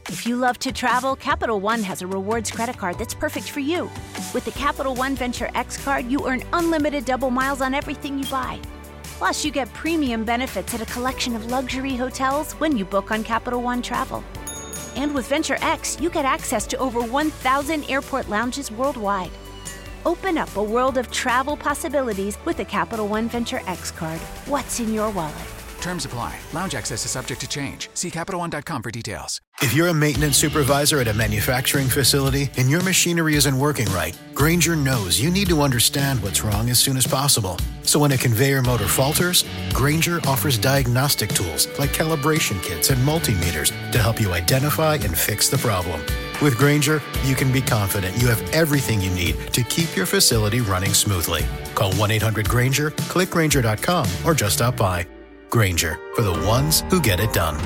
If you love to travel, Capital One has a rewards credit card that's perfect for you. With the Capital One Venture X card, you earn unlimited double miles on everything you buy. Plus, you get premium benefits at a collection of luxury hotels when you book on Capital One Travel. And with Venture X, you get access to over 1,000 airport lounges worldwide. Open up a world of travel possibilities with the Capital One Venture X card. What's in your wallet? Terms apply. Lounge access is subject to change. See CapitalOne.com for details. If you're a maintenance supervisor at a manufacturing facility and your machinery isn't working right, Grainger knows you need to understand what's wrong as soon as possible. So when a conveyor motor falters, Grainger offers diagnostic tools like calibration kits and multimeters to help you identify and fix the problem. With Grainger, you can be confident you have everything you need to keep your facility running smoothly. Call 1-800-GRAINGER, click Grainger.com, or just stop by. Grainger, for the ones who get it done.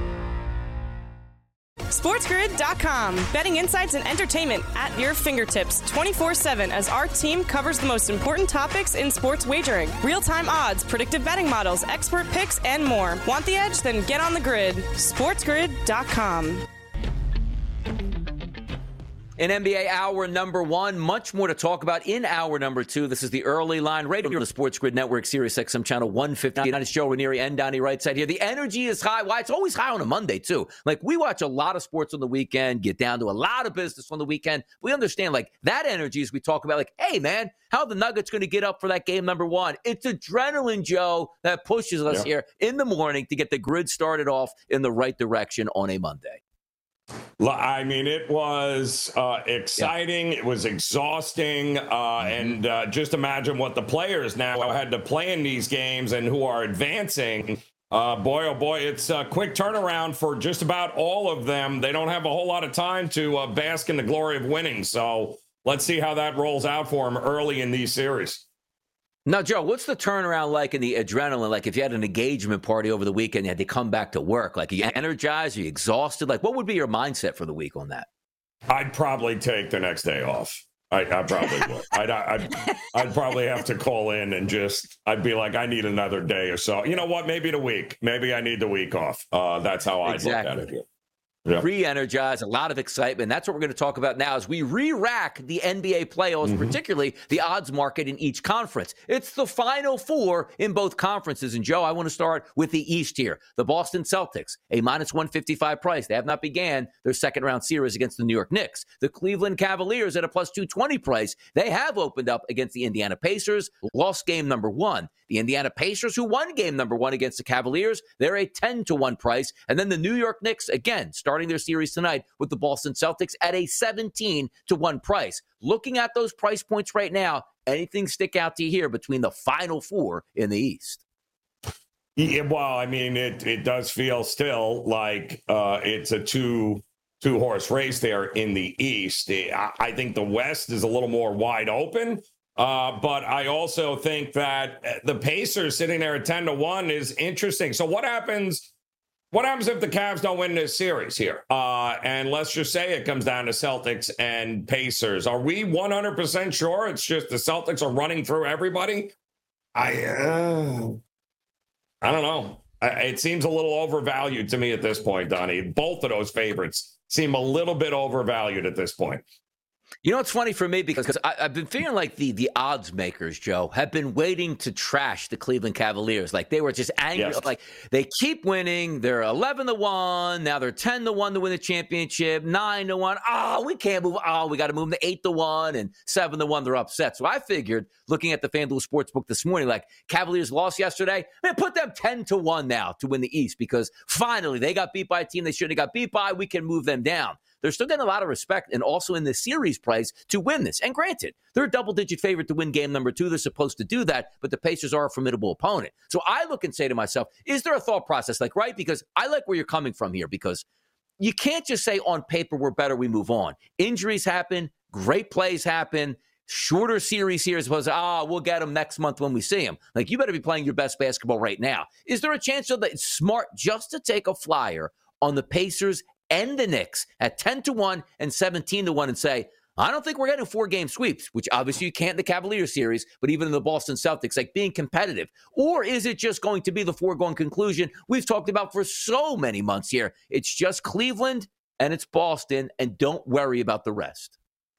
SportsGrid.com. Betting insights and entertainment at your fingertips 24/7 as our team covers the most important topics in sports wagering. Real-time odds, predictive betting models, expert picks, and more. Want the edge? Then get on the grid. SportsGrid.com. In NBA Hour number 1, much more to talk about in Hour number 2. This is the Early Line radio on the Sports Grid Network, Sirius XM Channel 159. It's Joe Ranieri and Donnie Rightside here. The energy is high. Why? It's always high on a Monday, too. Like, we watch a lot of sports on the weekend, get down to a lot of business on the weekend. We understand, like, that energy as we talk about, like, hey, man, how are the Nuggets going to get up for that game number 1? It's adrenaline, Joe, that pushes us here in the morning to get the grid started off in the right direction on a Monday. I mean, it was exciting. It was exhausting. And just imagine what the players now had to play in these games and who are advancing. Boy, oh boy, it's a quick turnaround for just about all of them. They don't have a whole lot of time to bask in the glory of winning. So let's see how that rolls out for them early in these series. Now, Joe, what's the turnaround like in the adrenaline? Like if you had an engagement party over the weekend, you had to come back to work. Like, are you energized? Are you exhausted? Like, what would be your mindset for the week on that? I'd probably take the next day off. I probably would. I'd probably have to call in and I'd be like, I need another day or so. You know what? Maybe the week. Maybe I need the week off. That's how I'd look at it here. Yeah. Re-energized, a lot of excitement. That's what we're going to talk about now as we re-rack the NBA playoffs, particularly the odds market in each conference. It's the Final Four in both conferences. And, Joe, I want to start with the East here. The Boston Celtics, a minus 155 price. They have not began their second-round series against the New York Knicks. The Cleveland Cavaliers at a plus 220 price. They have opened up against the Indiana Pacers, lost game number 1. The Indiana Pacers, who won game number 1 against the Cavaliers, they're a 10-1 price. And then the New York Knicks, again, starting their series tonight with the Boston Celtics at a 17-1 price. Looking at those price points right now, anything stick out to you here between the Final Four in the East? Yeah, well, I mean, it does feel still like it's a two-horse race there in the East. I think the West is a little more wide open. But I also think that the Pacers sitting there at 10-1 is interesting. So what happens if the Cavs don't win this series here? And let's just say it comes down to Celtics and Pacers. Are we 100% sure it's just the Celtics are running through everybody? I don't know. It seems a little overvalued to me at this point, Donnie. Both of those favorites seem a little bit overvalued at this point. You know, it's funny for me because I've been feeling like the odds makers, Joe, have been waiting to trash the Cleveland Cavaliers. Like they were just angry. Yes. Like they keep winning. They're 11-1. Now they're 10-1 to win the championship, 9-1. Oh, we can't move. Oh, we got to move them to 8-1 and 7-1. They're upset. So I figured, looking at the FanDuel Sportsbook this morning, like Cavaliers lost yesterday, man, put them 10-1 now to win the East because finally they got beat by a team they shouldn't have got beat by. We can move them down. They're still getting a lot of respect and also in the series price to win this. And granted, they're a double-digit favorite to win game number 2. They're supposed to do that, but the Pacers are a formidable opponent. So I look and say to myself, is there a thought process? Like, right? Because I like where you're coming from here because you can't just say on paper we're better, we move on. Injuries happen. Great plays happen. Shorter series here as opposed to, we'll get them next month when we see them. Like, you better be playing your best basketball right now. Is there a chance that it's smart just to take a flyer on the Pacers and the Knicks at 10-1 and 17-1 and say, I don't think we're getting 4-game sweeps, which obviously you can't in the Cavaliers series, but even in the Boston Celtics, like being competitive? Or is it just going to be the foregone conclusion we've talked about for so many months here? It's just Cleveland and it's Boston, and don't worry about the rest?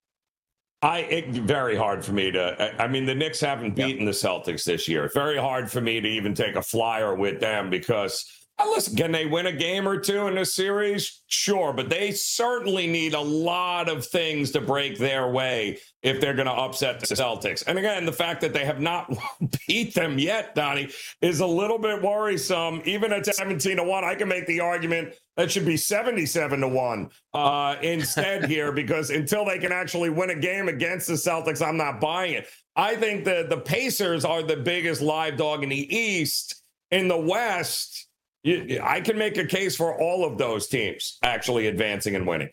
It's very hard for me to. I mean, the Knicks haven't beaten the Celtics this year. It's very hard for me to even take a flyer with them because, listen, can they win a game or two in this series? Sure, but they certainly need a lot of things to break their way if they're going to upset the Celtics. And again, the fact that they have not beat them yet, Donnie, is a little bit worrisome. Even at 17-1, I can make the argument that should be 77-1 instead here, because until they can actually win a game against the Celtics, I'm not buying it. I think that the Pacers are the biggest live dog in the East. In the West, I can make a case for all of those teams actually advancing and winning.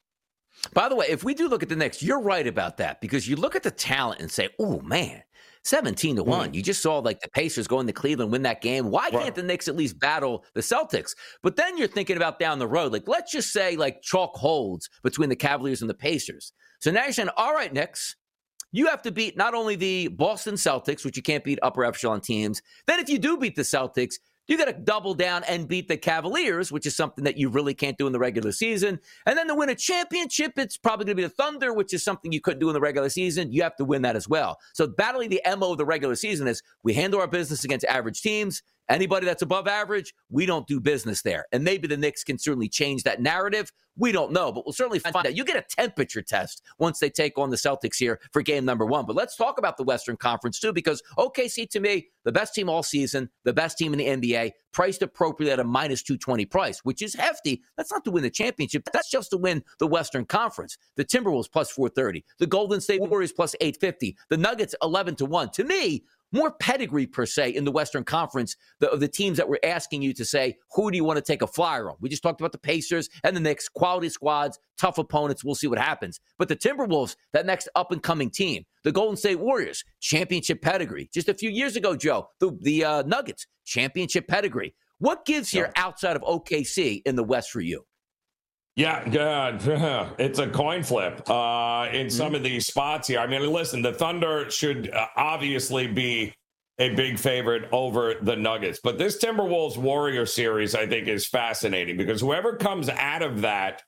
By the way, if we do look at the Knicks, you're right about that, because you look at the talent and say, oh, man, 17-1. You just saw like the Pacers go into Cleveland, win that game. Why can't the Knicks at least battle the Celtics? But then you're thinking about down the road. Like, let's just say like chalk holds between the Cavaliers and the Pacers. So now you're saying, all right, Knicks, you have to beat not only the Boston Celtics, which you can't beat upper echelon teams. Then if you do beat the Celtics, you got to double down and beat the Cavaliers, which is something that you really can't do in the regular season. And then to win a championship, it's probably going to be the Thunder, which is something you couldn't do in the regular season. You have to win that as well. So battling the MO of the regular season is we handle our business against average teams. Anybody that's above average, we don't do business there. And maybe the Knicks can certainly change that narrative. We don't know, but we'll certainly find out. You get a temperature test once they take on the Celtics here for game number 1. But let's talk about the Western Conference, too, because OKC, to me, the best team all season, the best team in the NBA, priced appropriately at a minus 220 price, which is hefty. That's not to win the championship. That's just to win the Western Conference. The Timberwolves plus 430. The Golden State Warriors plus 850. The Nuggets 11-1. To me, more pedigree, per se, in the Western Conference of the teams that we're asking you to say, who do you want to take a flyer on? We just talked about the Pacers and the Knicks, quality squads, tough opponents. We'll see what happens. But the Timberwolves, that next up-and-coming team, the Golden State Warriors, championship pedigree. Just a few years ago, Joe, the Nuggets, championship pedigree. What gives here outside of OKC in the West for you? Yeah, good. It's a coin flip in some of these spots here. I mean, listen, the Thunder should obviously be a big favorite over the Nuggets. But this Timberwolves-Warrior series, I think, is fascinating because whoever comes out of that,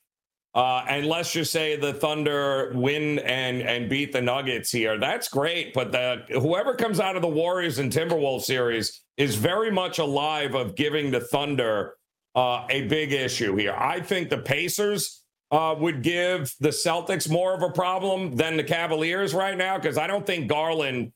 and let's just say the Thunder win and beat the Nuggets here, that's great. But whoever comes out of the Warriors and Timberwolves series is very much alive of giving the Thunder a big issue here. I think the Pacers would give the Celtics more of a problem than the Cavaliers right now, because I don't think Garland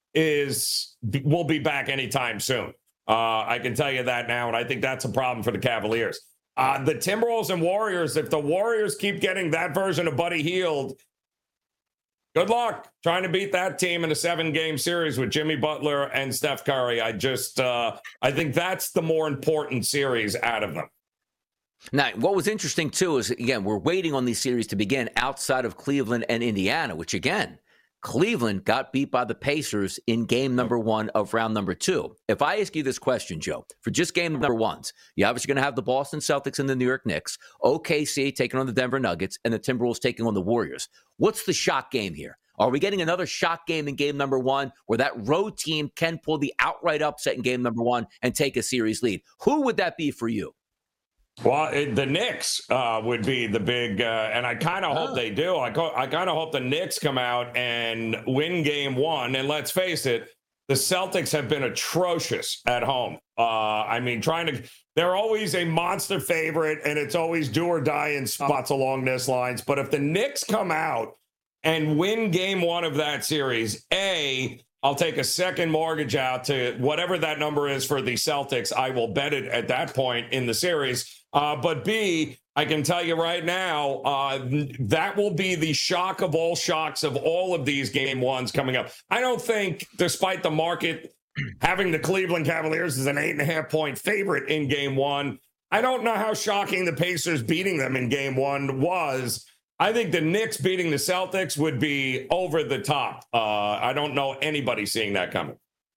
will be back anytime soon. I can tell you that now, and I think that's a problem for the Cavaliers. The Timberwolves and Warriors, if the Warriors keep getting that version of Buddy Hield, good luck trying to beat that team in a 7-game series with Jimmy Butler and Steph Curry. I think that's the more important series out of them. Now, what was interesting, too, is, again, we're waiting on these series to begin outside of Cleveland and Indiana, which, again, Cleveland got beat by the Pacers in game number 1 of round number 2. If I ask you this question, Joe, for just game number 1s, you're obviously going to have the Boston Celtics and the New York Knicks, OKC taking on the Denver Nuggets, and the Timberwolves taking on the Warriors. What's the shock game here? Are we getting another shock game in game number 1 where that road team can pull the outright upset in game number 1 and take a series lead? Who would that be for you? Well, the Knicks would be the big, and I kind of hope they do. I kind of hope the Knicks come out and win game 1. And let's face it, the Celtics have been atrocious at home. I mean, they're always a monster favorite, and it's always do or die in spots along this lines. But if the Knicks come out and win game 1 of that series, I'll take a second mortgage out to whatever that number is for the Celtics. I will bet it at that point in the series. But B, I can tell you right now, that will be the shock of all shocks of all of these game 1s coming up. I don't think, despite the market having the Cleveland Cavaliers as an 8.5-point favorite in game 1, I don't know how shocking the Pacers beating them in game 1 was. I think the Knicks beating the Celtics would be over the top. I don't know anybody seeing that coming.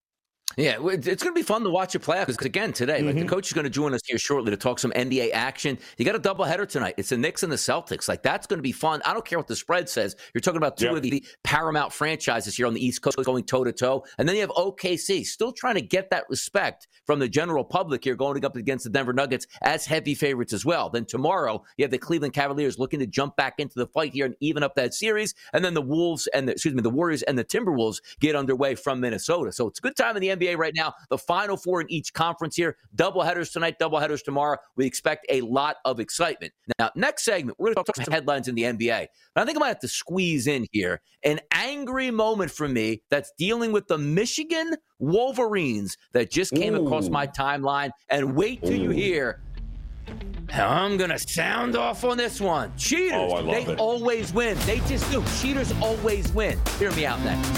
Yeah, it's going to be fun to watch it play out because, again, today, like the coach is going to join us here shortly to talk some NBA action. You got a doubleheader tonight. It's the Knicks and the Celtics. Like, that's going to be fun. I don't care what the spread says. You're talking about two of the paramount franchises here on the East Coast going toe-to-toe. And then you have OKC still trying to get that respect from the general public here going up against the Denver Nuggets as heavy favorites as well. Then tomorrow, you have the Cleveland Cavaliers looking to jump back into the fight here and even up that series. And then the Warriors and the Timberwolves get underway from Minnesota. So it's a good time in the NBA right now. The Final Four in each conference here. Doubleheaders tonight, doubleheaders tomorrow. We expect a lot of excitement. Now, next segment, we're going to talk some headlines in the NBA. But I think I might have to squeeze in here an angry moment for me that's dealing with the Michigan Wolverines that just came across my timeline. And wait till you hear I'm going to sound off on this one. Cheaters, they always win. They just do. Cheaters always win. Hear me out next.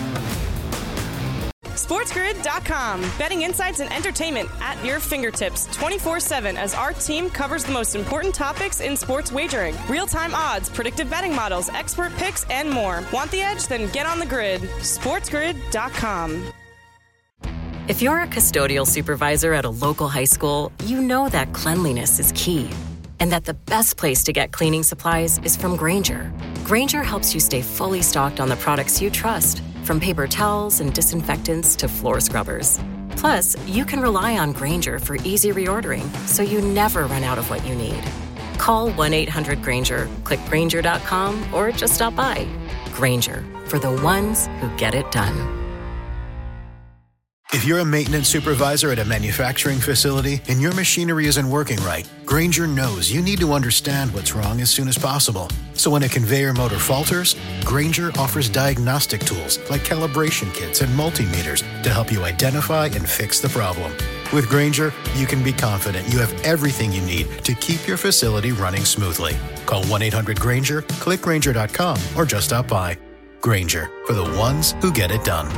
SportsGrid.com. Betting insights and entertainment at your fingertips 24/7 as our team covers the most important topics in sports wagering. Real-time odds, predictive betting models, expert picks, and more. Want the edge? Then get on the grid. SportsGrid.com. If you're a custodial supervisor at a local high school, you know that cleanliness is key. And that the best place to get cleaning supplies is from Grainger. Grainger helps you stay fully stocked on the products you trust, from paper towels and disinfectants to floor scrubbers. Plus, you can rely on Grainger for easy reordering, so you never run out of what you need. Call 1-800-GRAINGER, click Grainger.com, or just stop by. Grainger, for the ones who get it done. If you're a maintenance supervisor at a manufacturing facility and your machinery isn't working right, Grainger knows you need to understand what's wrong as soon as possible. So when a conveyor motor falters, Grainger offers diagnostic tools like calibration kits and multimeters to help you identify and fix the problem. With Grainger, you can be confident you have everything you need to keep your facility running smoothly. Call 1-800-GRAINGER, click Grainger.com, or just stop by. Grainger, for the ones who get it done.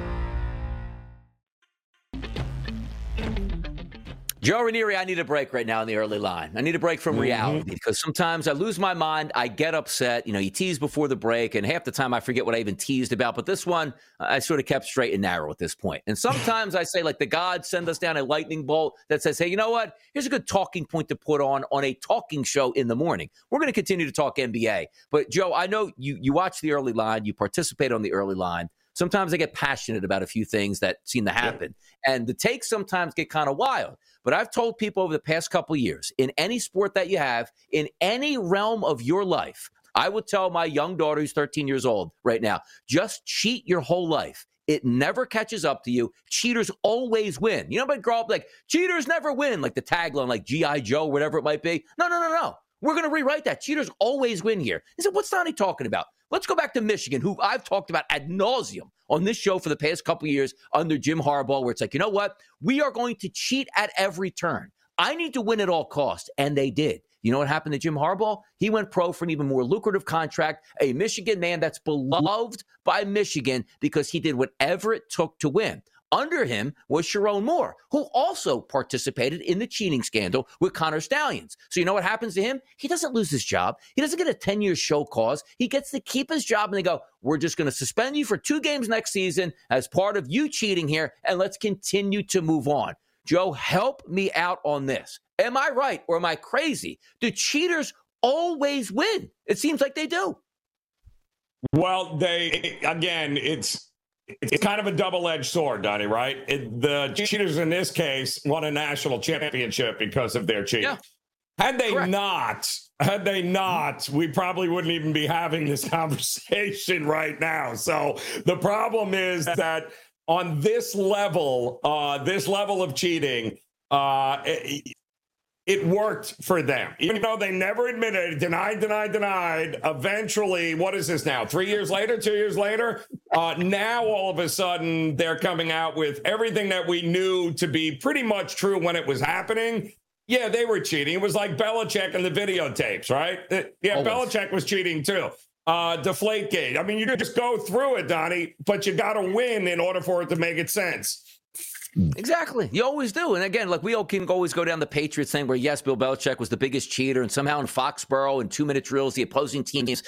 Joe Ranieri, I need a break right now in the early line. I need a break from reality because sometimes I lose my mind. I get upset. You know, you tease before the break, and half the time I forget what I even teased about. But this one, I sort of kept straight and narrow at this point. And sometimes I say, like, the gods send us down a lightning bolt that says, hey, you know what? Here's a good talking point to put on a talking show in the morning. We're going to continue to talk NBA. But, Joe, I know you watch the early line. You participate on the early line. Sometimes I get passionate about a few things that seem to happen. And the takes sometimes get kind of wild. But I've told people over the past couple of years, in any sport that you have, in any realm of your life, I would tell my young daughter who's 13 years old right now, just cheat your whole life. It never catches up to you. Cheaters always win. You know, but grow up like, cheaters never win, like the tagline, like G.I. Joe, whatever it might be. No. We're going to rewrite that. Cheaters always win here. He said, what's Donnie talking about? Let's go back to Michigan, who I've talked about ad nauseum on this show for the past couple of years under Jim Harbaugh, where it's like, you know what? We are going to cheat at every turn. I need to win at all costs, and they did. You know what happened to Jim Harbaugh? He went pro for an even more lucrative contract, a Michigan man that's beloved by Michigan because he did whatever it took to win. Under him was Sharon Moore, who also participated in the cheating scandal with Connor Stalions. So you know what happens to him? He doesn't lose his job. He doesn't get a 10-year show cause. He gets to keep his job, and they go, we're just going to suspend you for 2 games next season as part of you cheating here, and let's continue to move on. Joe, help me out on this. Am I right or am I crazy? Do cheaters always win? It seems like they do. Well, it's kind of a double-edged sword, Donnie, right? The cheaters in this case won a national championship because of their cheating. Yeah. Had they not, we probably wouldn't even be having this conversation right now. So the problem is that on this level of cheating, it worked for them. Even though they never admitted it, denied. Eventually, what is this now? 3 years later, 2 years later? Now, all of a sudden, they're coming out with everything that we knew to be pretty much true when it was happening. Yeah, they were cheating. It was like Belichick and the videotapes, right? Yeah, always. Belichick was cheating too. Deflategate. I mean, you could just go through it, Donnie, but you got to win in order for it to make it sense. Exactly. You always do. And again, like we all can always go down the Patriots thing where, yes, Bill Belichick was the biggest cheater. And somehow in Foxborough and 2-minute drills, the opposing teams,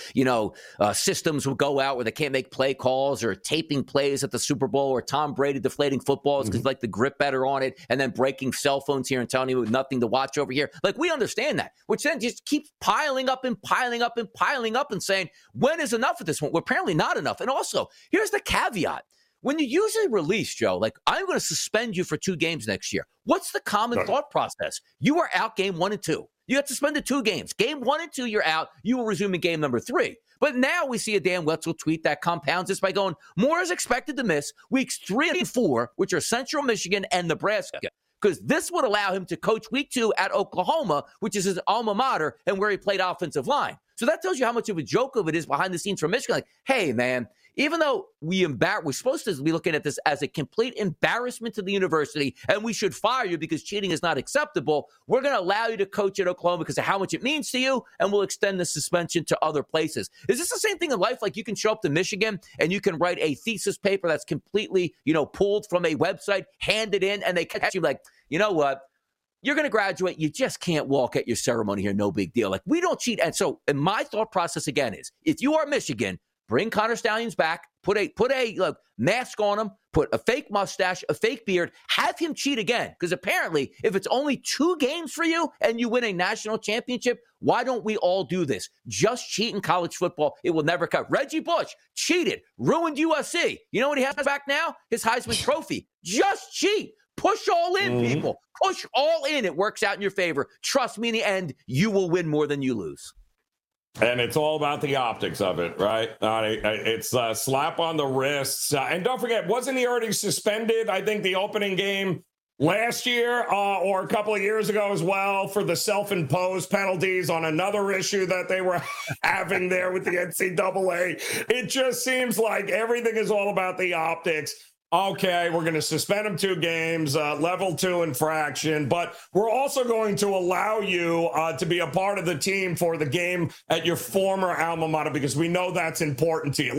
systems will go out where they can't make play calls or taping plays at the Super Bowl or Tom Brady deflating footballs because like the grip better on it and then breaking cell phones here and telling you nothing to watch over here. Like we understand that, which then just keeps piling up and piling up and piling up and saying, when is enough at this point? Well, apparently not enough. And also, here's the caveat. When you usually release, Joe, like, I'm going to suspend you for 2 games next year. What's the common thought process? You are out game 1 and 2. You got suspended 2 games. Game 1 and 2, you're out. You will resume in game number 3. But now we see a Dan Wetzel tweet that compounds this by going, Moore is expected to miss weeks 3 and 4, which are Central Michigan and Nebraska, because this would allow him to coach week 2 at Oklahoma, which is his alma mater and where he played offensive line. So that tells you how much of a joke of it is behind the scenes for Michigan. Like, hey, man, even though we're supposed to be looking at this as a complete embarrassment to the university and we should fire you because cheating is not acceptable, we're going to allow you to coach at Oklahoma because of how much it means to you, and we'll extend the suspension to other places. Is this the same thing in life? Like you can show up to Michigan and you can write a thesis paper that's completely, pulled from a website, hand it in, and they catch you like, you know what? You're going to graduate. You just can't walk at your ceremony here. No big deal. Like, we don't cheat. And so, and my thought process again is, if you are Michigan, bring Connor Stalions back, put a mask on him, put a fake mustache, a fake beard, have him cheat again. Because apparently, if it's only 2 games for you and you win a national championship, why don't we all do this? Just cheat in college football. It will never cut. Reggie Bush cheated, ruined USC. You know what he has back now? His Heisman Trophy. Just cheat. Push all in, people. Push all in. It works out in your favor. Trust me, in the end, you will win more than you lose. And it's all about the optics of it, right? It's a slap on the wrists. And don't forget, wasn't he already suspended, I think, the opening game last year or a couple of years ago as well for the self-imposed penalties on another issue that they were having there with the NCAA? It just seems like everything is all about the optics. Okay, we're going to suspend him 2 games, level 2 infraction, but we're also going to allow you to be a part of the team for the game at your former alma mater because we know that's important to you.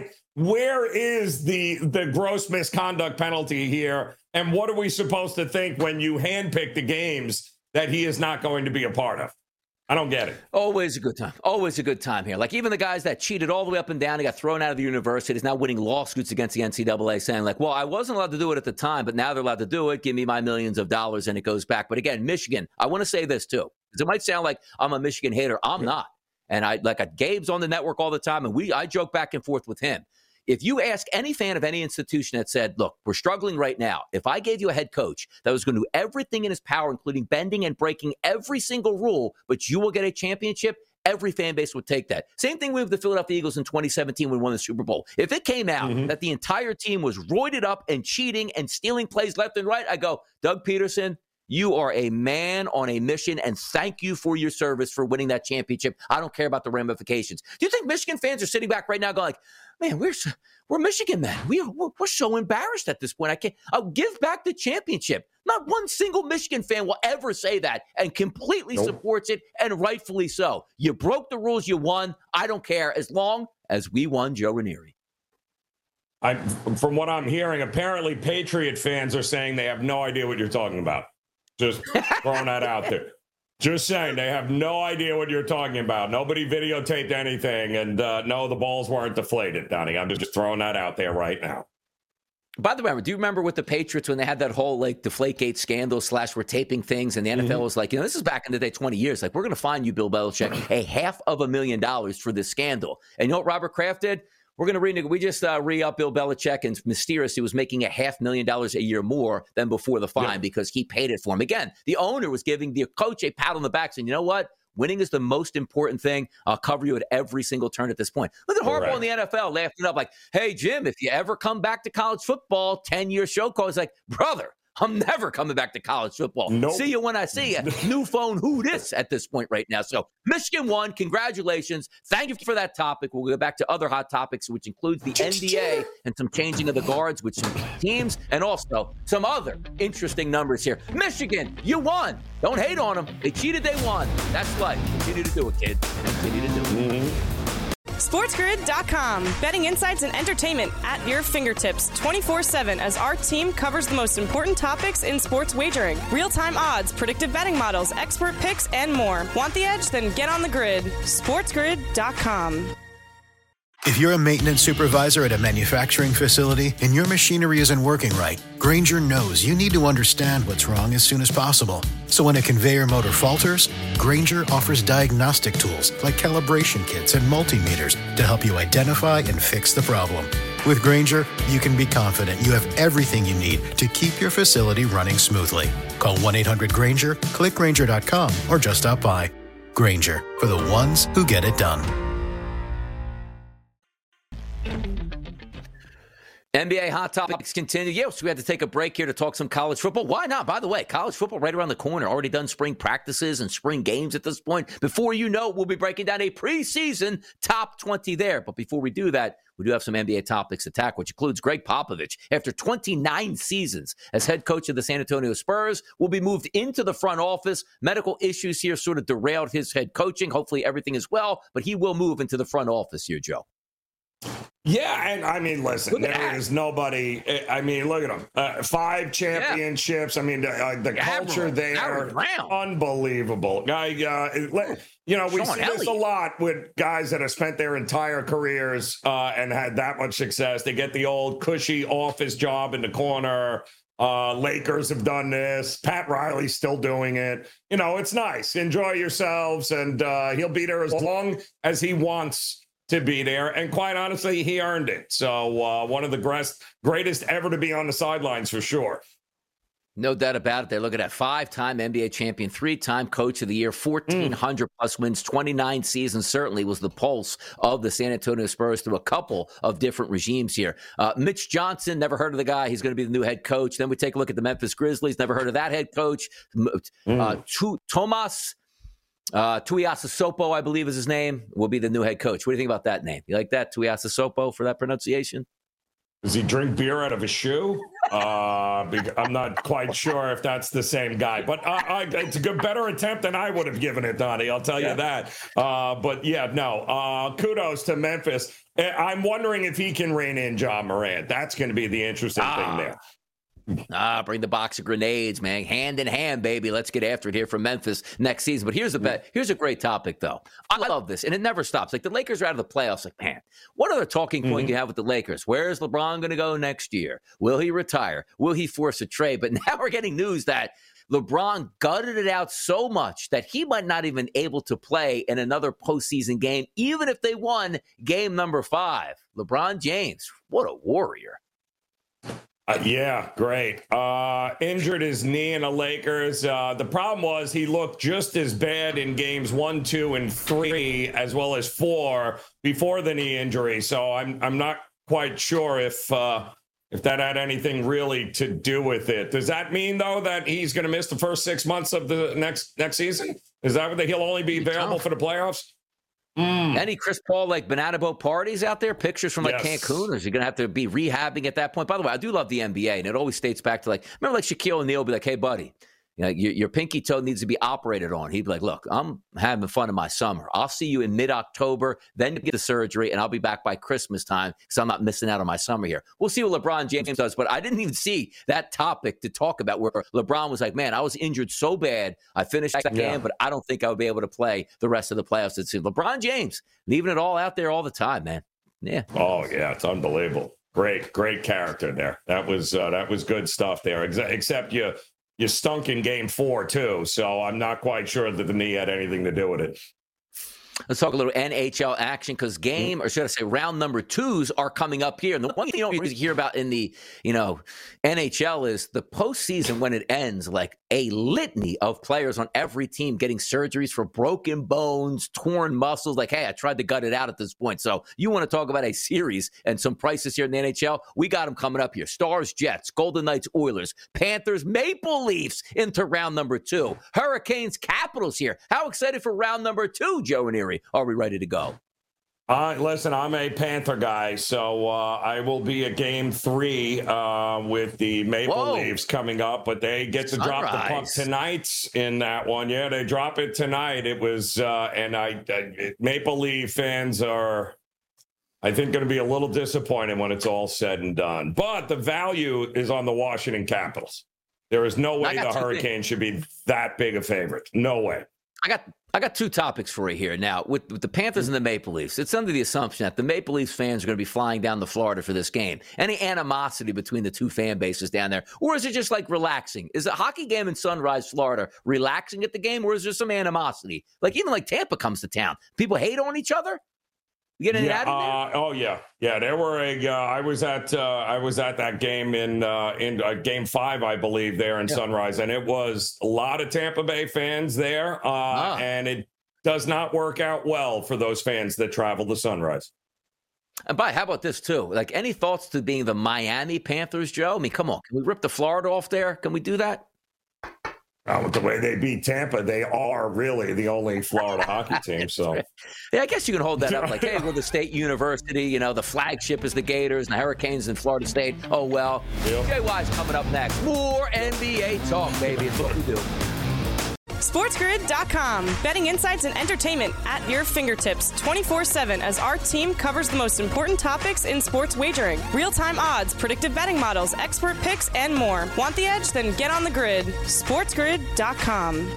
Where is the gross misconduct penalty here? And what are we supposed to think when you handpick the games that he is not going to be a part of? I don't get it. Always a good time. Always a good time here. Like even the guys that cheated all the way up and down, they got thrown out of the university, is now winning lawsuits against the NCAA saying like, well, I wasn't allowed to do it at the time, but now they're allowed to do it. Give me my millions of dollars and it goes back. But again, Michigan, I want to say this too, because it might sound like I'm a Michigan hater. I'm not. And Gabe's on the network all the time. And I joke back and forth with him. If you ask any fan of any institution that said, look, we're struggling right now, if I gave you a head coach that was going to do everything in his power, including bending and breaking every single rule, but you will get a championship, every fan base would take that. Same thing with the Philadelphia Eagles in 2017 when we won the Super Bowl. If it came out that the entire team was roided up and cheating and stealing plays left and right, I go, Doug Peterson, you are a man on a mission, and thank you for your service for winning that championship. I don't care about the ramifications. Do you think Michigan fans are sitting back right now going like, man, we're Michigan, man. We're so embarrassed at this point. I'll give back the championship. Not one single Michigan fan will ever say that and completely supports it, and rightfully so. You broke the rules, you won. I don't care as long as we won, Joe Ranieri. From what I'm hearing, apparently Patriot fans are saying they have no idea what you're talking about. Just throwing that out there. Just saying, they have no idea what you're talking about. Nobody videotaped anything, and no, the balls weren't deflated, Donnie. I'm just throwing that out there right now. By the way, do you remember with the Patriots when they had that whole Deflategate scandal / we're taping things, and the NFL was like, this is back in the day, 20 years. Like, we're going to fine you, Bill Belichick, $500,000 for this scandal. And you know what Robert Kraft did? We're going to we just re-up Bill Belichick, and mysteriously was making $500,000 a year more than before the fine because he paid it for him. Again, the owner was giving the coach a pat on the back saying, you know what? Winning is the most important thing. I'll cover you at every single turn at this point. Look at Harbaugh in the NFL laughing up like, hey, Jim, if you ever come back to college football, 10-year show call. It's like, brother, I'm never coming back to college football. Nope. See you when I see you. New phone, who this at this point right now. So Michigan won. Congratulations. Thank you for that topic. We'll go back to other hot topics, which includes the NBA and some changing of the guards with some teams and also some other interesting numbers here. Michigan, you won. Don't hate on them. They cheated. They won. That's life. Continue to do it, kid. Continue to do it. SportsGrid.com. Betting insights and entertainment at your fingertips 24/7 as our team covers the most important topics in sports wagering. Real-time odds, predictive betting models, expert picks, and more. Want the edge? Then get on the grid. SportsGrid.com. If you're a maintenance supervisor at a manufacturing facility and your machinery isn't working right, Grainger knows you need to understand what's wrong as soon as possible. So when a conveyor motor falters, Grainger offers diagnostic tools like calibration kits and multimeters to help you identify and fix the problem. With Grainger, you can be confident you have everything you need to keep your facility running smoothly. Call 1-800-GRAINGER, click Grainger.com, or just stop by. Grainger, for the ones who get it done. NBA Hot Topics continue. Yes, we had to take a break here to talk some college football. Why not? By the way, college football right around the corner. Already done spring practices and spring games at this point. Before you know, we'll be breaking down a preseason top 20 there. But before we do that, we do have some NBA topics to tackle, which includes Greg Popovich. After 29 seasons as head coach of the San Antonio Spurs, will be moved into the front office. Medical issues here sort of derailed his head coaching. Hopefully everything is well, but he will move into the front office here, Joe. Yeah, and I mean, listen, there is nobody. I mean, look at them. 5 championships. Yeah. I mean, the culture there, unbelievable. You know, we see this a lot with guys that have spent their entire careers and had that much success. They get the old cushy office job in the corner. Lakers have done this. Pat Riley's still doing it. You know, it's nice. Enjoy yourselves, and he'll be there as long as he wants to be there, and quite honestly, he earned it. So one of the greatest ever to be on the sidelines for sure. No doubt about it. They're looking at 5-time NBA champion, 3-time coach of the year, 1,400 plus wins, 29 seasons. Certainly was the pulse of the San Antonio Spurs through a couple of different regimes here. Mitch Johnson, never heard of the guy. He's going to be the new head coach. Then we take a look at the Memphis Grizzlies. Never heard of that head coach. Tomas Tuiasosopo, I believe is his name, will be the new head coach. What do you think about that name? You like that, Tuiasosopo, for that pronunciation? Does he drink beer out of a shoe? I'm not quite sure if that's the same guy, but it's a better attempt than I would have given it, Donnie. I'll tell you that. But yeah, no. Kudos to Memphis. I'm wondering if he can rein in Ja Morant. That's going to be the interesting thing there. Bring the box of grenades, man. Hand in hand, baby. Let's get after it here from Memphis next season. But here's a great topic, though. I love this, and it never stops. Like, the Lakers are out of the playoffs. Like, man, what other talking point you have with the Lakers? Where is LeBron going to go next year? Will he retire? Will he force a trade? But now we're getting news that LeBron gutted it out so much that he might not even able to play in another postseason game, even if they won game number 5. LeBron James, what a warrior. Yeah, great. Injured his knee in the Lakers. The problem was he looked just as bad in games 1, 2, and 3, as well as 4 before the knee injury. So I'm not quite sure if that had anything really to do with it. Does that mean, though, that he's going to miss the first 6 months of the next season? Is that what he'll only be available for the playoffs? Any Chris Paul banana boat parties out there? Pictures from Cancun? Or is he going to have to be rehabbing at that point? By the way, I do love the NBA, and it always dates back to remember Shaquille O'Neal be like, "Hey, buddy, you know, your pinky toe needs to be operated on." He'd be like, "Look, I'm having fun in my summer. I'll see you in mid-October, then get the surgery, and I'll be back by Christmas time because I'm not missing out on my summer here." We'll see what LeBron James does, but I didn't even see that topic to talk about where LeBron was like, "Man, I was injured so bad. I finished that game, but I don't think I would be able to play the rest of the playoffs." It's LeBron James leaving it all out there all the time, man. Yeah. Oh, yeah, it's unbelievable. Great character there. That was good stuff there, except you stunk in game 4, too, so I'm not quite sure that the knee had anything to do with it. Let's talk a little NHL action because round number 2s are coming up here. And the one thing you don't really hear about in the, NHL is the postseason when it ends, like a litany of players on every team getting surgeries for broken bones, torn muscles. Like, hey, I tried to gut it out at this point. So you want to talk about a series and some prices here in the NHL? We got them coming up here. Stars, Jets, Golden Knights, Oilers, Panthers, Maple Leafs into round number 2. Hurricanes, Capitals here. How excited for round number 2, Joe Ranieri? Are we ready to go? Listen, I'm a Panther guy, so I will be at game 3 with the Maple Leafs coming up, but they get to drop the puck tonight in that one. Yeah, they drop it tonight. It was, Maple Leaf fans are I think going to be a little disappointed when it's all said and done. But the value is on the Washington Capitals. There is no way the Hurricanes should be that big a favorite. No way. I got two topics for you here. Now, with the Panthers and the Maple Leafs, it's under the assumption that the Maple Leafs fans are going to be flying down to Florida for this game. Any animosity between the two fan bases down there? Or is it just like relaxing? Is a hockey game in Sunrise, Florida, relaxing at the game? Or is there some animosity? Like, even like Tampa comes to town. People hate on each other? You get any of that in there? Oh yeah. There were I was at that game in game 5, I believe, there in Sunrise, and it was a lot of Tampa Bay fans there, and it does not work out well for those fans that travel to Sunrise. And how about this too? Like, any thoughts to being the Miami Panthers, Joe? I mean, come on, can we rip the Florida off there? Can we do that? With the way they beat Tampa, they are really the only Florida hockey team. So, yeah, I guess you can hold that up. Like, hey, we're the state university. You know, the flagship is the Gators and the Hurricanes in Florida State. Oh, well. JY's coming up next. More NBA talk, baby. It's what we do. SportsGrid.com. Betting insights and entertainment at your fingertips 24/7 as our team covers the most important topics in sports wagering. Real-time odds, predictive betting models, expert picks, and more. Want the edge? Then get on the grid. SportsGrid.com.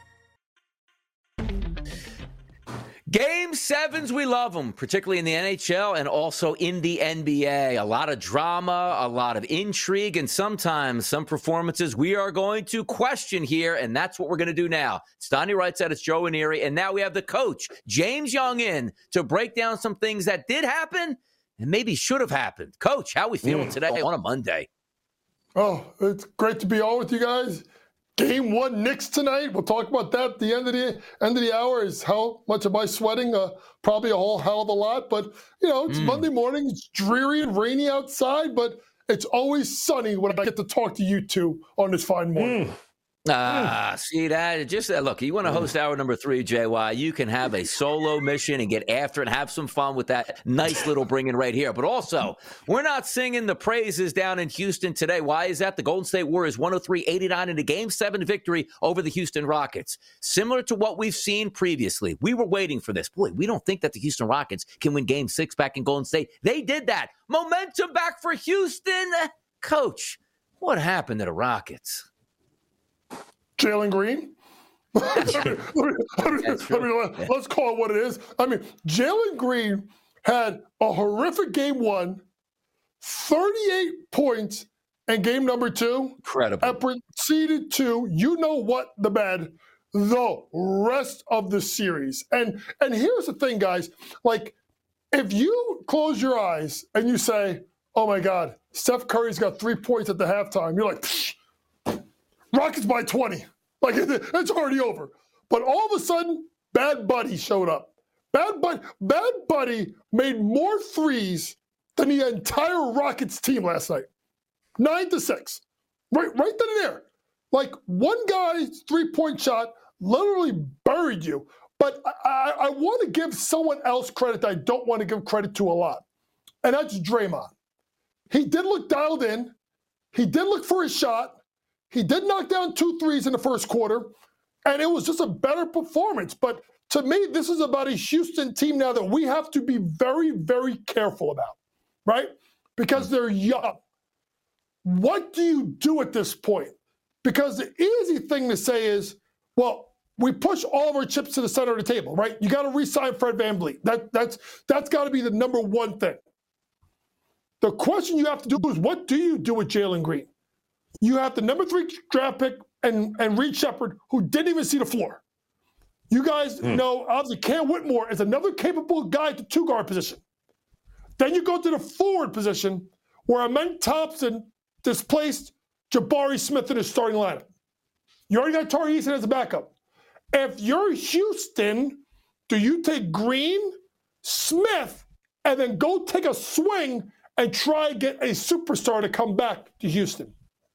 Game 7s, we love them, particularly in the NHL and also in the NBA. A lot of drama, a lot of intrigue, and sometimes some performances we are going to question here, and that's what we're going to do now. Stani writes that it's Joe Ranieri, and now we have the coach, James Young, in to break down some things that did happen and maybe should have happened. Coach, how are we feeling today on a Monday? Oh, it's great to be on with you guys. Game 1 Knicks tonight. We'll talk about that at the end of the hour. Is how much am I sweating? Probably a whole hell of a lot. But, it's Monday morning. It's dreary and rainy outside, but it's always sunny when I get to talk to you two on this fine morning. See that? Just look, you want to host hour number 3, JY, you can have a solo mission and get after it and have some fun with that nice little bringing right here. But also, we're not singing the praises down in Houston today. Why is that? The Golden State Warriors 103-89 in a Game 7 victory over the Houston Rockets. Similar to what we've seen previously. We were waiting for this. Boy, we don't think that the Houston Rockets can win Game 6 back in Golden State. They did that. Momentum back for Houston. Coach, what happened to the Rockets? Jalen Green. Let's call it what it is. I mean, Jalen Green had a horrific game 1, 38 points in game number 2. Incredible. And proceeded to, the bed, the rest of the series. And here's the thing, guys. Like, if you close your eyes and you say, oh, my God, Steph Curry's got 3 points at the halftime, you're like, psh, Rockets by 20. Like, it's already over. But all of a sudden, Bad Buddy showed up. Bad Buddy made more threes than the entire Rockets team last night. 9-6. Right then and there. Like, one guy's 3-point shot literally buried you. But I want to give someone else credit that I don't want to give credit to a lot. And that's Draymond. He did look dialed in. He did look for his shot. He did knock down 2 threes in the first quarter, and it was just a better performance. But to me, this is about a Houston team now that we have to be very, very careful about, right? Because they're young. What do you do at this point? Because the easy thing to say is, well, we push all of our chips to the center of the table, right? You got to re-sign Fred VanVleet. That's got to be the number one thing. The question you have to do is, what do you do with Jalen Green? You have the number 3 draft pick and Reed Shepherd, who didn't even see the floor. You guys know, obviously, Cam Whitmore is another capable guy at the 2-guard position. Then you go to the forward position, where Amen Thompson displaced Jabari Smith in his starting lineup. You already got Tari Eason as a backup. If you're Houston, do you take Green, Smith, and then go take a swing and try and get a superstar to come back to Houston?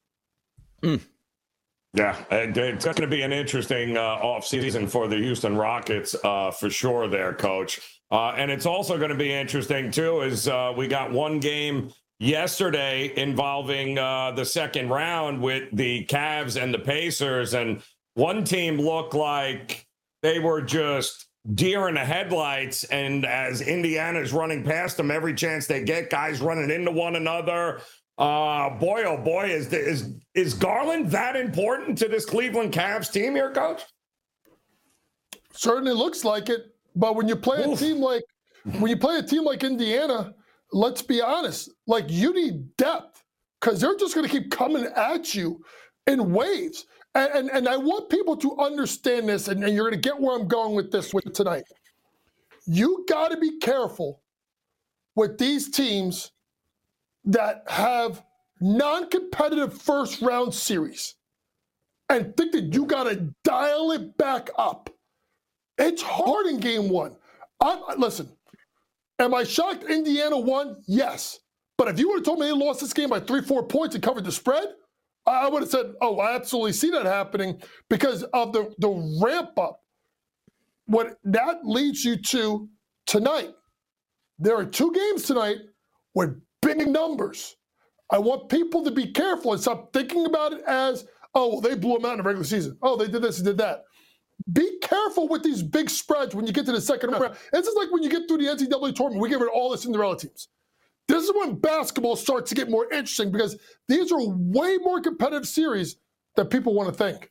Yeah, and it's going to be an interesting offseason for the Houston Rockets for sure there, Coach. And it's also going to be interesting, too, is we got one game yesterday involving the second round with the Cavs and the Pacers. And one team looked like they were just deer in the headlights, and as Indiana is running past them every chance they get, guys running into one another. Boy, oh boy, is Garland that important to this Cleveland Cavs team here, Coach? Certainly looks like it. But when you play a team like Indiana, let's be honest, like, you need depth because they're just going to keep coming at you in waves. And I want people to understand this, and you're going to get where I'm going with this tonight. You got to be careful with these teams that have non-competitive first-round series and think that you got to dial it back up. It's hard in game one. Listen, am I shocked Indiana won? Yes. But if you would have told me they lost this game by 3-4 points and covered the spread, I would have said, oh, I absolutely see that happening because of the ramp up. What that leads you to tonight. There are 2 games tonight with big numbers. I want people to be careful and stop thinking about it as, oh, well, they blew them out in the regular season. Oh, they did this and did that. Be careful with these big spreads when you get to the second round. It's just like when you get through the NCAA tournament, we give it all the Cinderella teams. This is when basketball starts to get more interesting because these are way more competitive series than people want to think.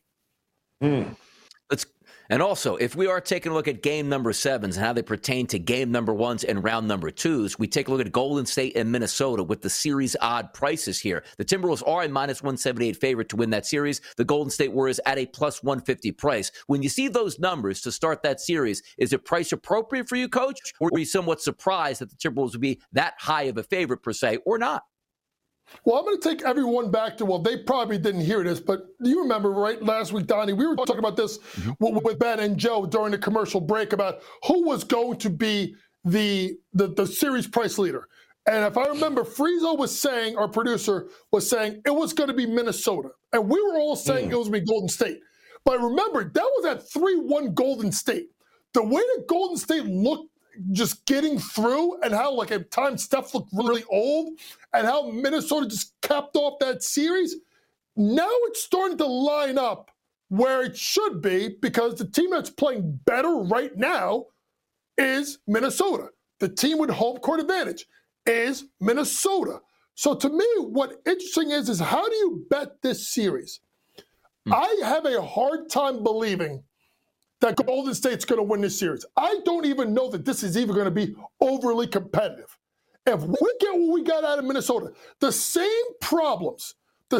And also, if we are taking a look at game number 7s and how they pertain to game number 1s and round number 2s, we take a look at Golden State and Minnesota with the series odd prices here. The Timberwolves are a -178 favorite to win that series. The Golden State Warriors at a +150 price. When you see those numbers to start that series, is it price appropriate for you, Coach? Or were you somewhat surprised that the Timberwolves would be that high of a favorite per se, or not? Well, I'm going to take everyone back to, well, they probably didn't hear this, but you remember, right, last week, Donnie, we were talking about this with Ben and Joe during the commercial break about who was going to be the series price leader. And if I remember, Friezo was saying, our producer was saying, it was going to be Minnesota. And we were all saying it was going to be Golden State. But remember, that was at 3-1 Golden State. The way that Golden State looked just getting through and how, like, at times Steph looked really old and how Minnesota just capped off that series, now it's starting to line up where it should be because the team that's playing better right now is Minnesota. The team with home court advantage is Minnesota. So to me, what interesting is how do you bet this series? I have a hard time believing that Golden State's going to win this series. I don't even know that this is even going to be overly competitive. If we get what we got out of Minnesota, the same problems that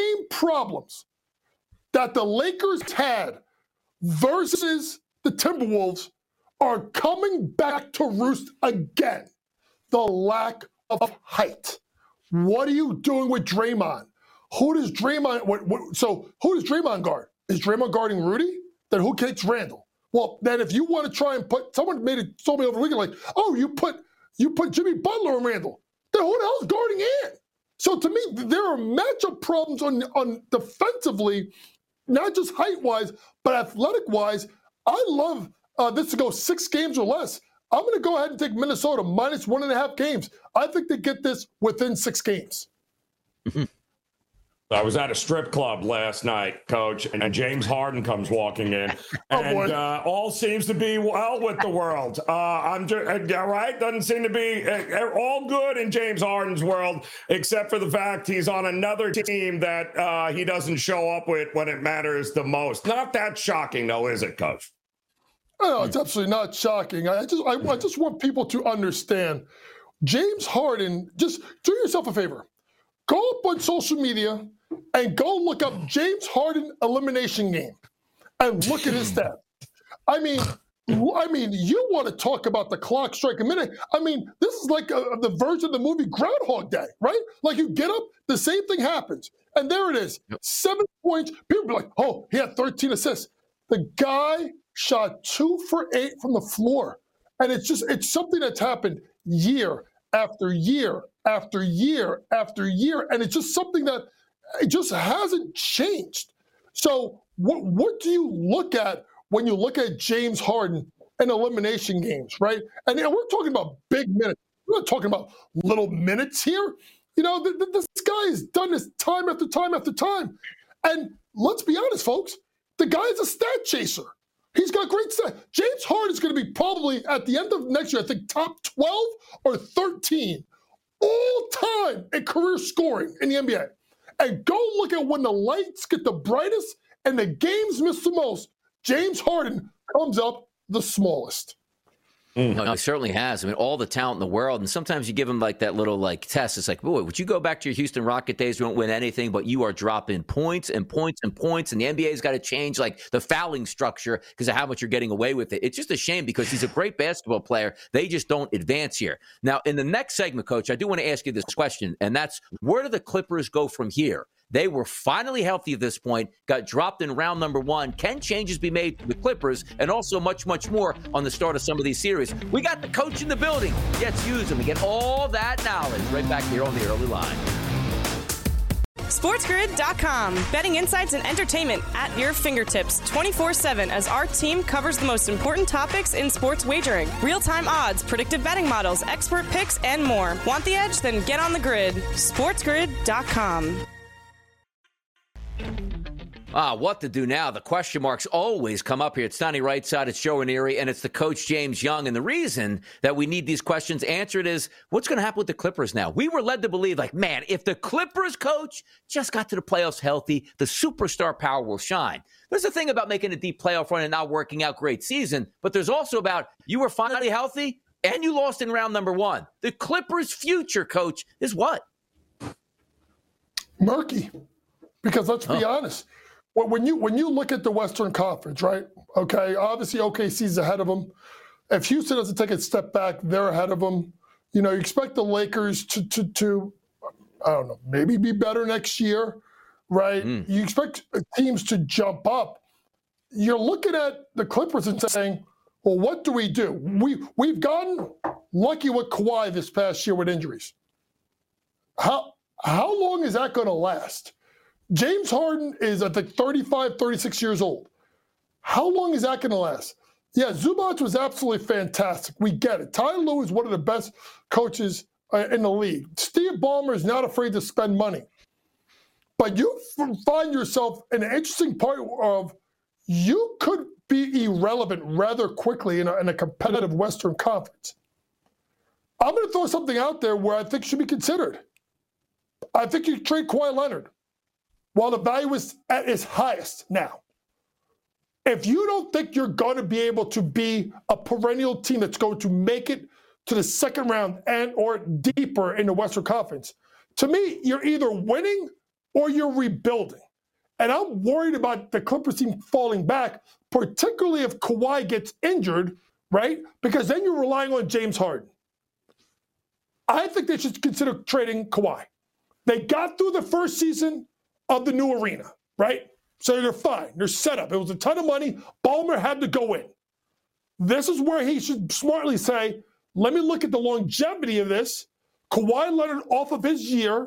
the Lakers had versus the Timberwolves are coming back to roost again. The lack of height. What are you doing with Draymond? Who does Draymond guard? Is Draymond guarding Rudy? Then who kicks Randall? Well, then if you want to try and someone told me over the weekend, like, oh, you put Jimmy Butler and Randall. Then who the hell's guarding Ant? So to me, there are matchup problems on defensively, not just height-wise, but athletic-wise. I love this to go 6 games or less. I'm going to go ahead and take Minnesota -1.5 games. I think they get this within 6 games. I was at a strip club last night, Coach, and James Harden comes walking in, and all seems to be well with the world. Right? Doesn't seem to be all good in James Harden's world, except for the fact he's on another team that he doesn't show up with when it matters the most. Not that shocking, though, is it, Coach? No, it's absolutely not shocking. I just want people to understand. James Harden, just do yourself a favor. Go up on social media and go look up James Harden elimination game and look at his stats. I mean, you want to talk about the clock striking minute. I mean, this is like the version of the movie Groundhog Day, right? Like you get up, the same thing happens. And there it is, 7 points. People be like, oh, he had 13 assists. The guy shot 2 for 8 from the floor. And it's something that's happened year after year after year after year. And it's just something that it just hasn't changed. So what do you look at when you look at James Harden in elimination games, right? And we're talking about big minutes. We're not talking about little minutes here. You know, this guy has done this time after time after time. And let's be honest, folks, the guy is a stat chaser. He's got great stats. James Harden is going to be probably, at the end of next year, I think top 12 or 13 all time in career scoring in the NBA. And go look at when the lights get the brightest and the games miss the most, James Harden comes up the smallest. No, he certainly has. I mean, all the talent in the world. And sometimes you give him like that little like test. It's like, boy, would you go back to your Houston Rocket days? You won't win anything, but you are dropping points and points and points. And the NBA's got to change like the fouling structure because of how much you're getting away with it. It's just a shame because he's a great basketball player. They just don't advance here. Now, in the next segment, Coach, I do want to ask you this question, and that's where do the Clippers go from here? They were finally healthy at this point, got dropped in round number 1. Can changes be made to the Clippers? And also much, much more on the start of some of these series. We got the coach in the building. Let's use him. We get all that knowledge right back here on the early line. SportsGrid.com. Betting insights and entertainment at your fingertips 24/7 as our team covers the most important topics in sports wagering. Real-time odds, predictive betting models, expert picks, and more. Want the edge? Then get on the grid. SportsGrid.com. What to do now? The question marks always come up here. It's Donnie Rightside, it's Joe Ranieri, and it's the coach, James Young. And the reason that we need these questions answered is what's going to happen with the Clippers now? We were led to believe, like, man, if the Clippers coach just got to the playoffs healthy, the superstar power will shine. There's a thing about making a deep playoff run and not working out great season, but there's also about you were finally healthy and you lost in round number 1. The Clippers' future, coach, is what? Murky. Because let's be honest. When you look at the Western Conference, right? Okay, obviously OKC's ahead of them. If Houston doesn't take a step back, they're ahead of them. You know, you expect the Lakers to I don't know, maybe be better next year, right? You expect teams to jump up. You're looking at the Clippers and saying, well, what do? We've gotten lucky with Kawhi this past year with injuries. How long is that going to last? James Harden is, I think, 35, 36 years old. How long is that going to last? Yeah, Zubac was absolutely fantastic. We get it. Ty Lue is one of the best coaches in the league. Steve Ballmer is not afraid to spend money. But you find yourself in an interesting part of you could be irrelevant rather quickly in a competitive Western Conference. I'm going to throw something out there where I think should be considered. I think you trade Kawhi Leonard while the value is at its highest now. If you don't think you're going to be able to be a perennial team that's going to make it to the second round and or deeper in the Western Conference, to me, you're either winning or you're rebuilding. And I'm worried about the Clippers team falling back, particularly if Kawhi gets injured, right? Because then you're relying on James Harden. I think they should consider trading Kawhi. They got through the first season of the new arena, right? So they're fine. They're set up. It was a ton of money. Ballmer had to go in. This is where he should smartly say, let me look at the longevity of this. Kawhi Leonard off of his year,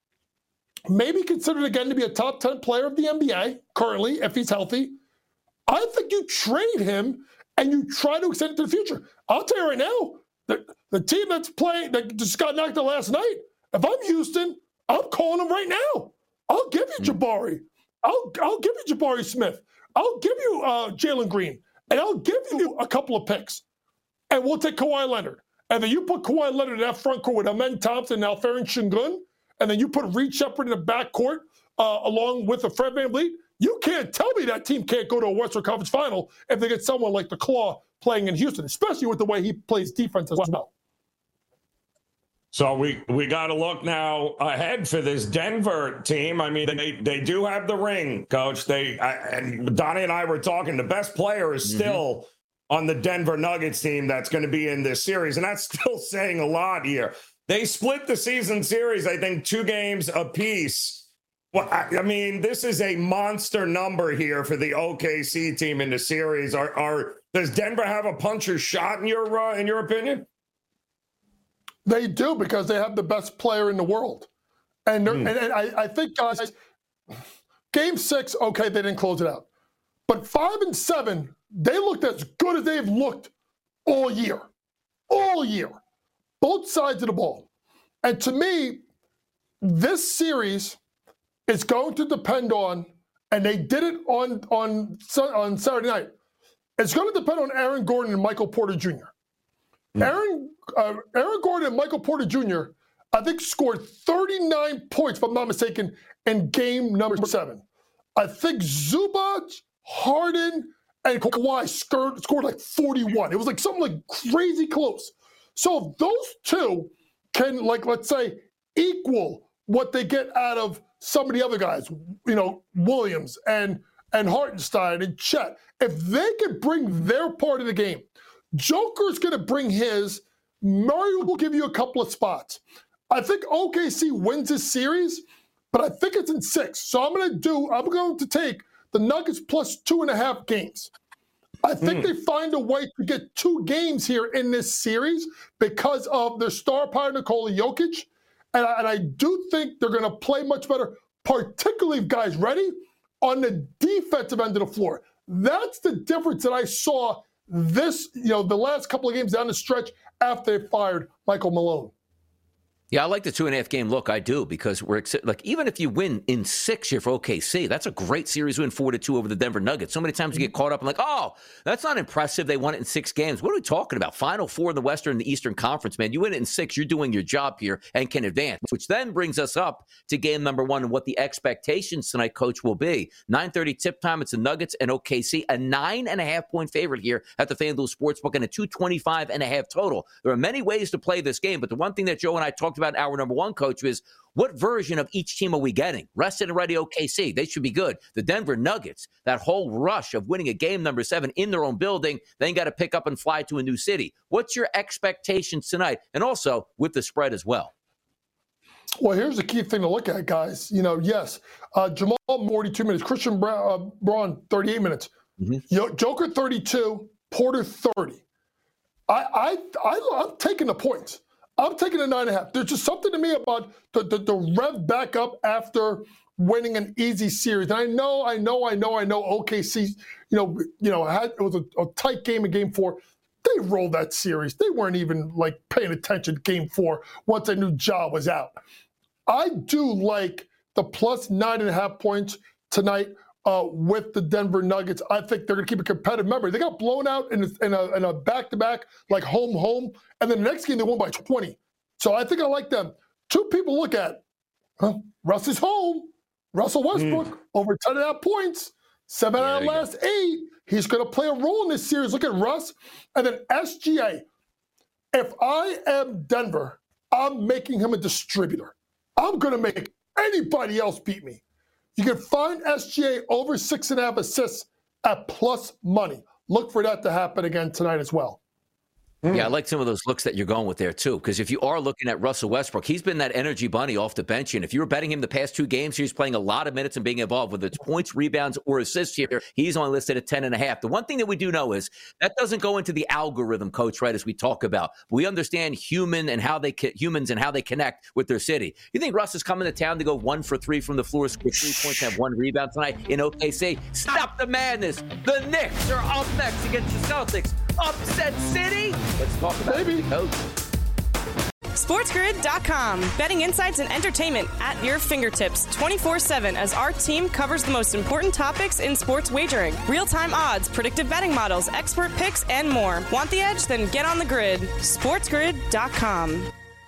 maybe considered again to be a top 10 player of the NBA currently, if he's healthy. I think you trade him and you try to extend it to the future. I'll tell you right now, the team that's playing, that just got knocked out last night, if I'm Houston, I'm calling them right now. I'll give you Jabari. I'll give you Jabari Smith. I'll give you Jalen Green. And I'll give you a couple of picks. And we'll take Kawhi Leonard. And then you put Kawhi Leonard in that front court with Amen Thompson and Alperen Şengün. And then you put Reed Shepherd in the back court along with Fred VanVleet. You can't tell me that team can't go to a Western Conference final if they get someone like the Claw playing in Houston, especially with the way he plays defense as well. So we got to look now ahead for this Denver team. I mean, they do have the ring, Coach. And Donnie and I were talking. The best player is still on the Denver Nuggets team that's going to be in this series, and that's still saying a lot here. They split the season series, I think, 2 games apiece. Well, I mean, this is a monster number here for the OKC team in the series. Does Denver have a puncher's shot in your opinion? They do, because they have the best player in the world. And I think, guys, Game 6, okay, they didn't close it out. But 5 and 7, they looked as good as they've looked all year. All year. Both sides of the ball. And to me, this series is going to depend on, and they did it on Saturday night, It's going to depend on Aaron Gordon and Michael Porter Jr. Aaron Gordon and Michael Porter Jr., I think, scored 39 points, if I'm not mistaken, in game number 7. I think Zubac, Harden, and Kawhi scored like 41. It was like something like crazy close. So if those two can, like, let's say, equal what they get out of some of the other guys, Williams and Hartenstein and Chet, if they can bring their part of the game, Joker's going to bring his, Murray will give you a couple of spots. I think OKC wins this series, but I think it's in 6. So I'm going to take the Nuggets plus 2.5 games. I think they find a way to get 2 games here in this series because of their star power, Nikola Jokic. And I do think they're going to play much better, particularly if guys ready on the defensive end of the floor. That's the difference that I saw the last couple of games down the stretch after they fired Michael Malone. Yeah, I like the 2.5 game look. I do, because even if you win in 6 here for OKC, that's a great series win, 4-2 over the Denver Nuggets. So many times you get caught up and oh, that's not impressive. They won it in 6 games. What are we talking about? Final 4 in the Western and the Eastern Conference, man. You win it in 6, you're doing your job here and can advance, which then brings us up to game number 1 and what the expectations tonight, Coach, will be. 9:30 tip time. It's the Nuggets and OKC, a 9.5-point favorite here at the FanDuel Sportsbook and a 225.5 total. There are many ways to play this game, but the one thing that Joe and I talked about in hour number 1, Coach, is what version of each team are we getting? Rested and ready OKC, they should be good. The Denver Nuggets, that whole rush of winning a game number 7 in their own building, then got to pick up and fly to a new city. What's your expectations tonight? And also with the spread as well. Well, here's the key thing to look at, guys. Yes, Jamal 42 minutes, Christian Braun 38 minutes, Joker 32, Porter 30. I'm taking the points. I'm taking a 9.5. There's just something to me about the rev back up after winning an easy series. And I know OKC, it was a tight game in game 4. They rolled that series. They weren't even paying attention to game 4 once they knew Ja was out. I do like the plus 9.5 points tonight with the Denver Nuggets. I think they're going to keep it competitive. Remember, they got blown out in a back-to-back, home, and then the next game they won by 20. So I think I like them. 2 people look at, Russ is home. Russell Westbrook, over 10.5 points, 7 out of the last 8. He's going to play a role in this series. Look at Russ. And then SGA. If I am Denver, I'm making him a distributor. I'm going to make anybody else beat me. You can find SGA over 6.5 assists at plus money. Look for that to happen again tonight as well. Yeah, I like some of those looks that you're going with there, too, because if you are looking at Russell Westbrook, he's been that energy bunny off the bench. And if you were betting him the past 2 games, he's playing a lot of minutes and being involved, whether it's points, rebounds, or assists here. He's only listed at 10.5. The one thing that we do know is that doesn't go into the algorithm, Coach, right, as we talk about. We understand humans and how they connect with their city. You think Russ is coming to town to go 1 for 3 from the floor, score 3 points, and have 1 rebound tonight in OKC? Stop the madness. The Knicks are up next against the Celtics. Upset City? Let's talk about it. SportsGrid.com. Betting insights and entertainment at your fingertips 24/7 as our team covers the most important topics in sports wagering. Real-time odds, predictive betting models, expert picks, and more. Want the edge? Then get on the grid. SportsGrid.com.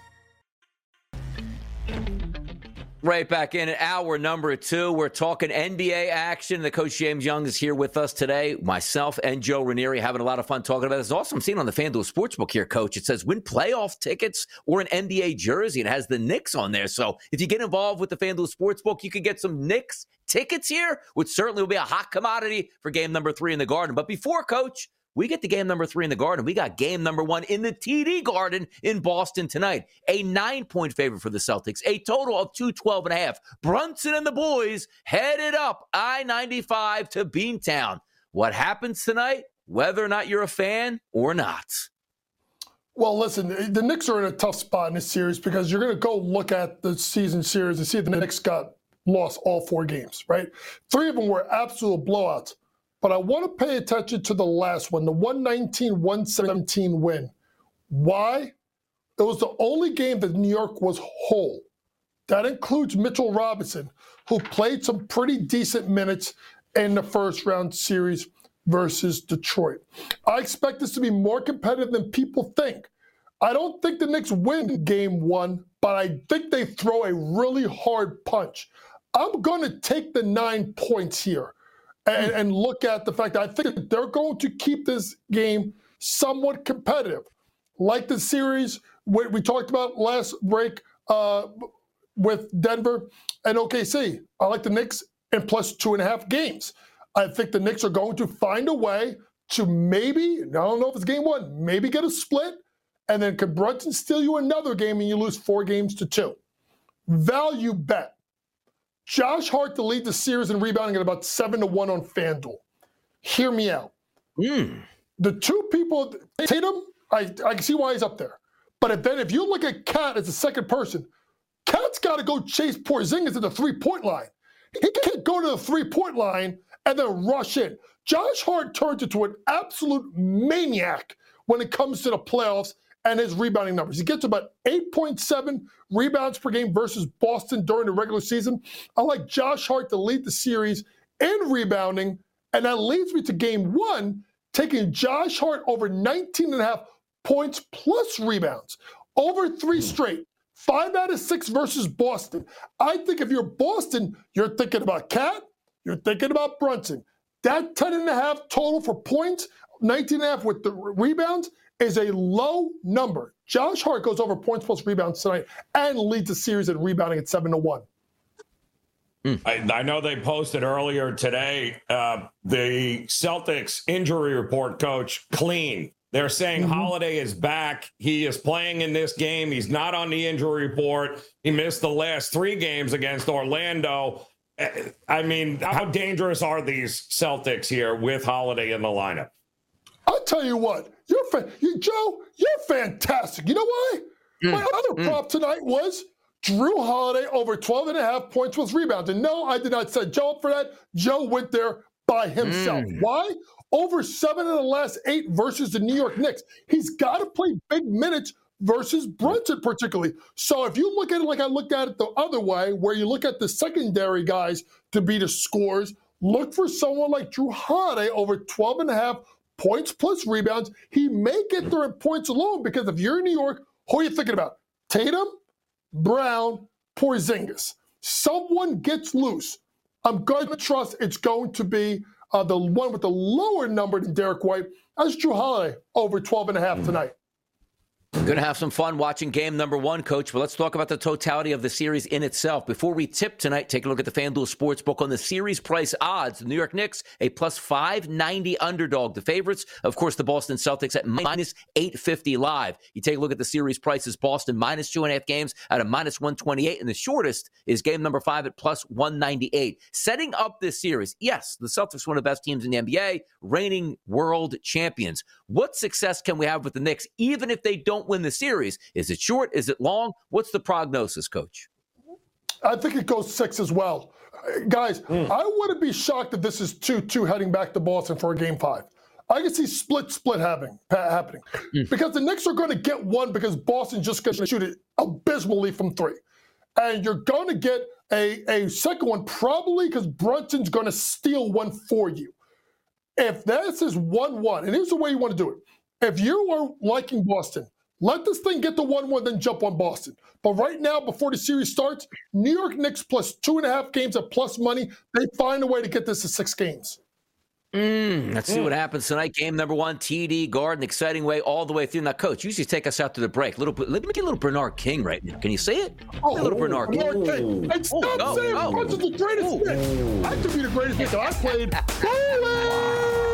Right back in at hour number 2. We're talking NBA action. The Coach James Young is here with us today. Myself and Joe Ranieri having a lot of fun talking about this. Awesome seeing on the FanDuel Sportsbook here, Coach. It says win playoff tickets or an NBA jersey. It has the Knicks on there. So if you get involved with the FanDuel Sportsbook, you could get some Knicks tickets here, which certainly will be a hot commodity for game number 3 in the Garden. But before, Coach, we get to game number 3 in the Garden. We got game number 1 in the TD Garden in Boston tonight. A 9-point favorite for the Celtics. A total of 212.5. Brunson and the boys headed up I-95 to Beantown. What happens tonight? Whether or not you're a fan or not. Well, listen, the Knicks are in a tough spot in this series because you're going to go look at the season series and see the Knicks lost all 4 games, right? 3 of them were absolute blowouts. But I want to pay attention to the last one, the 119-117 win. Why? It was the only game that New York was whole. That includes Mitchell Robinson, who played some pretty decent minutes in the first round series versus Detroit. I expect this to be more competitive than people think. I don't think the Knicks win game 1, but I think they throw a really hard punch. I'm going to take the 9 points here and look at the fact that I think that they're going to keep this game somewhat competitive. Like the series we talked about last break with Denver and OKC. I like the Knicks in plus 2.5 games. I think the Knicks are going to find a way to maybe, I don't know if it's game 1, maybe get a split, and then could Brunson steal you another game and you lose 4-2? Value bet. Josh Hart to lead the series in rebounding at about 7-1 on FanDuel. Hear me out. The two people, Tatum, I can see why he's up there. But if you look at Cat as the second person, Cat's got to go chase Porzingis at the 3-point line. He can't go to the 3-point line and then rush in. Josh Hart turns into an absolute maniac when it comes to the playoffs and his rebounding numbers. He gets about 8.7 rebounds per game versus Boston during the regular season. I like Josh Hart to lead the series in rebounding, and that leads me to game 1, taking Josh Hart over 19.5 points plus rebounds. Over 3 straight. 5 out of 6 versus Boston. I think if you're Boston, you're thinking about Cat, you're thinking about Brunson. That 10.5 total for points, 19.5 with the rebounds, is a low number. Josh Hart goes over points plus rebounds tonight and leads the series in rebounding at 7-1. I know they posted earlier today the Celtics injury report, coach, clean. They're saying Holiday is back. He is playing in this game. He's not on the injury report. He missed the last 3 games against Orlando. I mean, how dangerous are these Celtics here with Holiday in the lineup? I'll tell you what, Joe, you're fantastic. You know why? My other prop tonight was Drew Holiday over 12.5 points plus rebounds. And no, I did not set Joe up for that. Joe went there by himself. Why? Over 7 in the last 8 versus the New York Knicks. He's got to play big minutes versus Brunson particularly. So if you look at it like I looked at it the other way, where you look at the secondary guys to be the scores, look for someone like Drew Holiday over 12.5 points plus rebounds. He may get there in points alone because if you're in New York, who are you thinking about? Tatum, Brown, Porzingis. Someone gets loose. I'm going to trust it's going to be the one with the lower number than Derek White. That's Drew Holiday over 12.5 tonight. Going to have some fun watching game number 1, Coach, but let's talk about the totality of the series in itself. Before we tip tonight, take a look at the FanDuel Sportsbook on the series price odds. The New York Knicks, a plus 590 underdog. The favorites, of course, the Boston Celtics at minus 850 live. You take a look at the series prices, Boston minus 2.5 games at a minus 128, and the shortest is game number 5 at plus 198. Setting up this series, yes, the Celtics are one of the best teams in the NBA, reigning world champions. What success can we have with the Knicks, even if they don't win the series? Is it short? Is it long? What's the prognosis, Coach? I think it goes 6 as well. Guys, I wouldn't be shocked if this is 2-2 heading back to Boston for a game 5. I can see split happening because the Knicks are going to get one because Boston's just going to shoot it abysmally from 3. And you're going to get a second one probably because Brunson's going to steal one for you. If this is 1-1, and here's the way you want to do it. If you are liking Boston, let this thing get to 1-1, then jump on Boston. But right now, before the series starts, New York Knicks plus 2.5 games at plus money. They find a way to get this to 6 games. Let's see what happens tonight. Game number 1, TD Garden, exciting way all the way through. Now, Coach, usually take us out to the break. Let me get a little Bernard King right now. Can you say it? A little Bernard King. And stop saying Brunson's the greatest hit. I could be the greatest hit that I played.